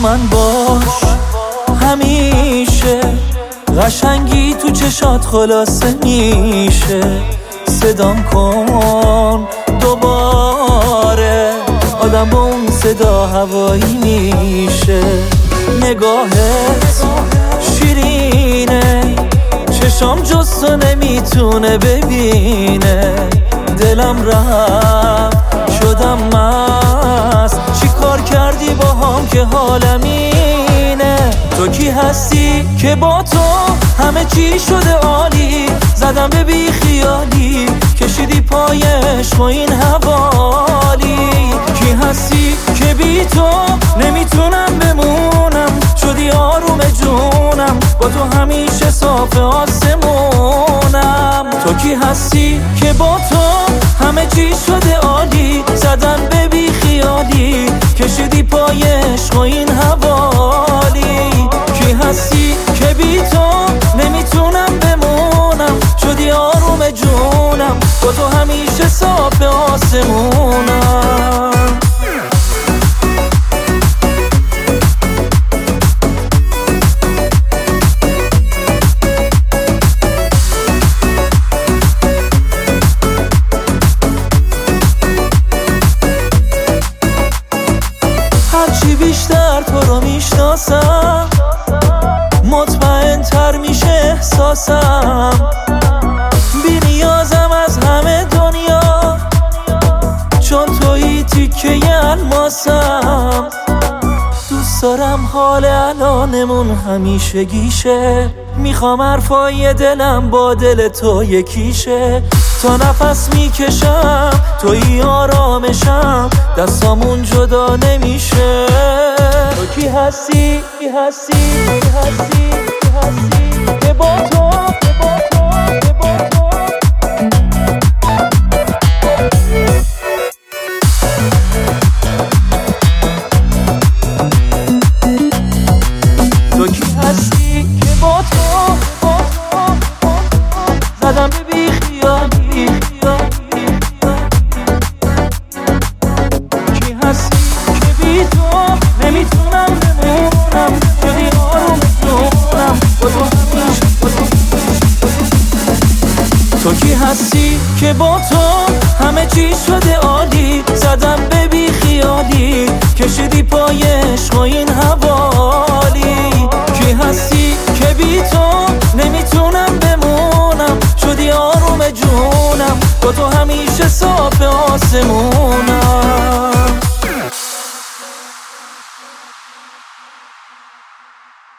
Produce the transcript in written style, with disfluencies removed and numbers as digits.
من باش همیشه، قشنگی تو چشات خلاصه میشه. صدام کن دوباره، آدم با اون صدا هوایی میشه. نگاهت شیرینه، چشام جز تو نمیتونه ببینه. دلم رفت شدم مست، چی کار کردی با هم که حالم اینه؟ تو کی هستی که با تو همه چی شده عالی؟ زدم به بی خیالی، کشیدی پایش با این حوالی. کی هستی که بی تو نمیتونم بمونم؟ شدی آروم جونم، با تو همیشه صاف آسمونم. تو کی هستی که با تو همه چی شده عالی؟ زدم به بی خیالی، کشیدی پایش با این حوالی. کی هستی که بی تو نمیتونم بمونم؟ شدی آروم جونم، با تو همیشه صاف آسمونم. هرچی بیشتر تو رو میشناسم، مطمئن تر میشه احساسم. بی نیازم از همه دنیا، چون تویی تیکه الماسم. دوست دارم حال الانمون همیشه گیشه، میخوام حرفای دلم با دل تو یکیشه. تا نفس میکشم تویی آرامشم، دستامون جدا نمیشه. تو کی هستی؟ کی هستی؟ کی هستی؟ کی هستی؟ که با تو تو کی هستی که با تو زدم به بی خیالی. کی هستی که بی تو نمیتونم بمونم؟ شدی آروم جونم، با تو همیشه. تو کی هستی که با تو همه چی شده عالی؟ زدم به بی خیالی، کشیدی پایش با این حوالی. کی هستی که بی تو نمیتونم بمونم؟ شدی آروم جونم، با تو همیشه صاف آسمونم.